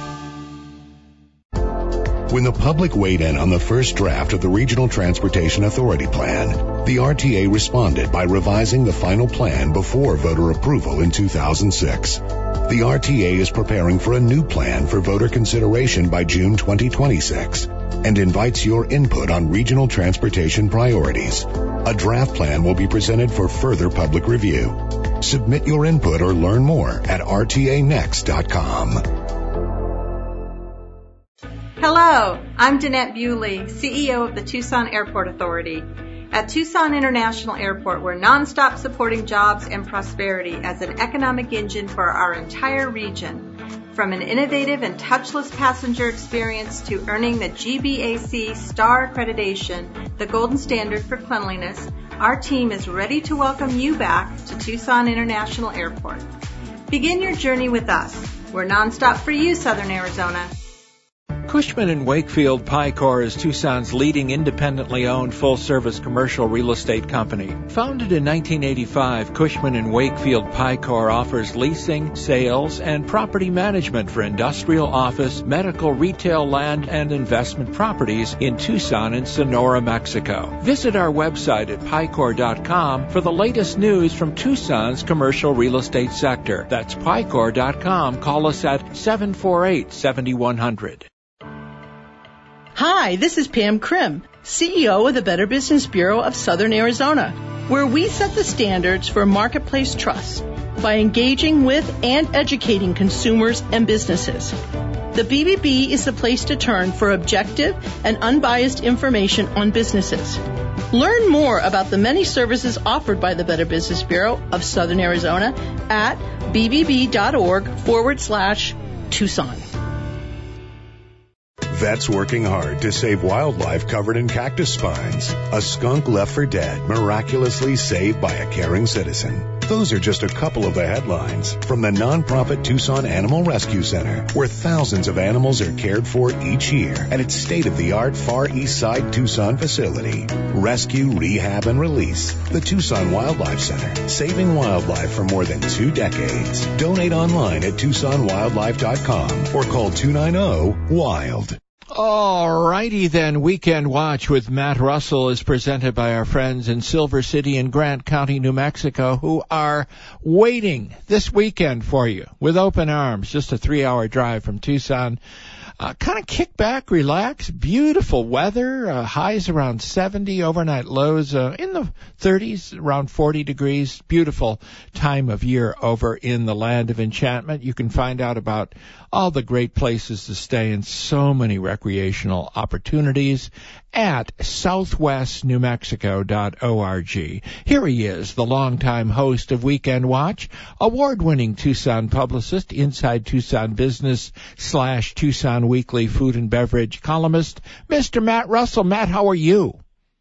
When the public weighed in on the first draft of the Regional Transportation Authority Plan, the R T A responded by revising the final plan before voter approval in two thousand six. The R T A is preparing for a new plan for voter consideration by June twenty twenty-six and invites your input on regional transportation priorities. A draft plan will be presented for further public review. Submit your input or learn more at r t a next dot com. Hello, I'm Danette Bewley, C E O of the Tucson Airport Authority. At Tucson International Airport, we're nonstop supporting jobs and prosperity as an economic engine for our entire region. From an innovative and touchless passenger experience to earning the G B A C Star Accreditation, the golden standard for cleanliness, our team is ready to welcome you back to Tucson International Airport. Begin your journey with us. We're nonstop for you, Southern Arizona. Cushman and Wakefield Picor is Tucson's leading independently owned full-service commercial real estate company. Founded in nineteen eighty-five, Cushman and Wakefield Picor offers leasing, sales, and property management for industrial, office, medical, retail, land, and investment properties in Tucson and Sonora, Mexico. Visit our website at picor dot com for the latest news from Tucson's commercial real estate sector. That's picor dot com. Call us at seven four eight, seven one zero zero. Hi, this is Pam Krim, C E O of the Better Business Bureau of Southern Arizona, where we set the standards for marketplace trust by engaging with and educating consumers and businesses. The B B B is the place to turn for objective and unbiased information on businesses. Learn more about the many services offered by the Better Business Bureau of Southern Arizona at bbb.org forward slash Tucson. Vets working hard to save wildlife covered in cactus spines. A skunk left for dead, miraculously saved by a caring citizen. Those are just a couple of the headlines from the nonprofit Tucson Animal Rescue Center, where thousands of animals are cared for each year at its state-of-the-art Far East Side Tucson facility. Rescue, rehab, and release. The Tucson Wildlife Center, saving wildlife for more than two decades. Donate online at Tucson Wildlife dot com or call two nine zero, WILD. All righty then. Weekend Watch with Matt Russell is presented by our friends in Silver City and Grant County, New Mexico, who are waiting this weekend for you with open arms. Just a three-hour drive from Tucson. Uh, kind of kick back, relax, beautiful weather, uh, highs around seventy, overnight lows uh, in the thirties, around forty degrees. Beautiful time of year over in the land of enchantment. You can find out about all the great places to stay and so many recreational opportunities at southwest new mexico dot org. Here he is, the longtime host of Weekend Watch, award-winning Tucson publicist, Inside Tucson Business slash Tucson Weekly food and beverage columnist, Mister Matt Russell. Matt, how are you?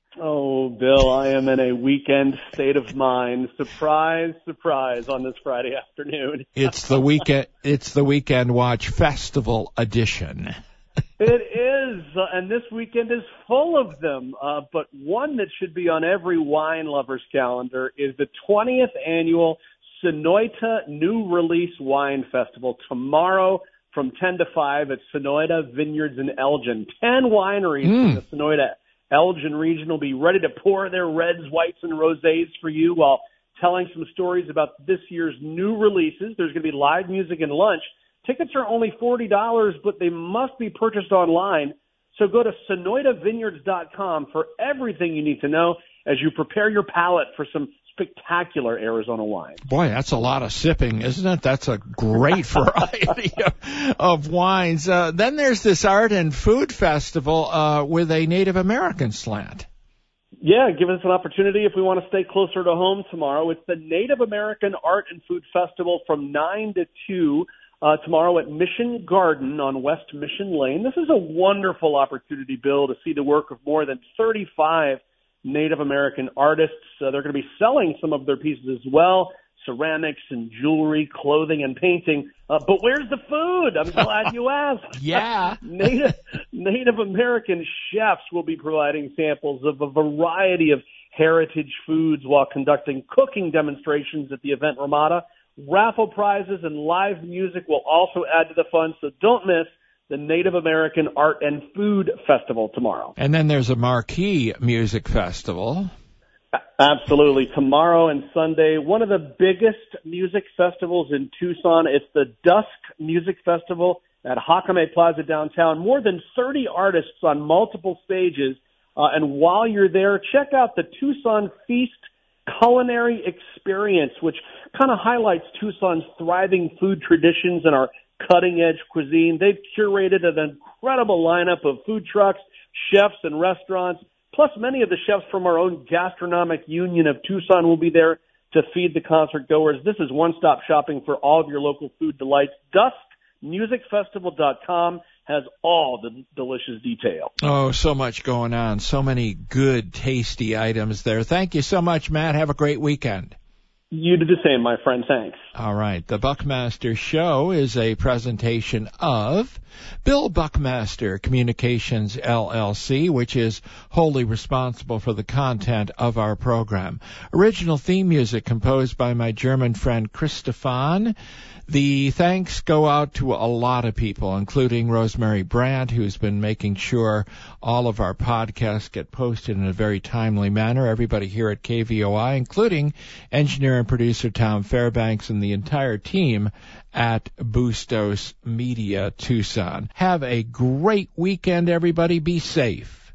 Oh, Bill, I am in a weekend state of mind. Surprise, surprise on this Friday afternoon. It's the weekend. It's the Weekend Watch Festival edition. It is, uh, and this weekend is full of them. Uh, but one that should be on every wine lover's calendar is the twentieth annual Sonoita New Release Wine Festival tomorrow from ten to five at Sonoita Vineyards in Elgin. Ten wineries mm. in the Sonoita Elgin region will be ready to pour their reds, whites, and rosés for you while telling some stories about this year's new releases. There's going to be live music and lunch. Tickets are only forty dollars, but they must be purchased online. So go to sonoita vineyards dot com for everything you need to know as you prepare your palate for some spectacular Arizona wine. Boy, that's a lot of sipping, isn't it? That's a great variety of, of wines. Uh, then there's this art and food festival uh, with a Native American slant. Yeah, give us an opportunity if we want to stay closer to home tomorrow. It's the Native American Art and Food Festival from nine to two uh, tomorrow at Mission Garden on West Mission Lane. This is a wonderful opportunity, Bill, to see the work of more than thirty-five Native American artists. Uh, they're going to be selling some of their pieces as well, ceramics and jewelry, clothing and painting. Uh, but where's the food? I'm glad you asked. Yeah. Native, Native American chefs will be providing samples of a variety of heritage foods while conducting cooking demonstrations at the event Ramada. Raffle prizes and live music will also add to the fun, so don't miss the Native American Art and Food Festival tomorrow. And then there's a marquee music festival. Absolutely. Tomorrow and Sunday, one of the biggest music festivals in Tucson. It's the Dusk Music Festival at Jacome Plaza downtown. More than thirty artists on multiple stages. Uh, and while you're there, check out the Tucson Feast Culinary Experience, which kind of highlights Tucson's thriving food traditions and our cutting-edge cuisine. They've curated an incredible lineup of food trucks, chefs, and restaurants. Plus, many of the chefs from our own gastronomic union of Tucson will be there to feed the concert goers. This is one-stop shopping for all of your local food delights. dusk music festival dot com has all the delicious detail. Oh, so much going on. So many good, tasty items there. Thank you so much, Matt. Have a great weekend. You do the same, my friend. Thanks. All right. The Buckmaster Show is a presentation of Bill Buckmaster Communications, L L C, which is wholly responsible for the content of our program. Original theme music composed by my German friend Christophan. The thanks go out to a lot of people, including Rosemary Brandt, who's been making sure all of our podcasts get posted in a very timely manner. Everybody here at K V O I, including engineer and producer Tom Fairbanks and the entire team at Bustos Media Tucson. Have a great weekend, everybody. Be safe.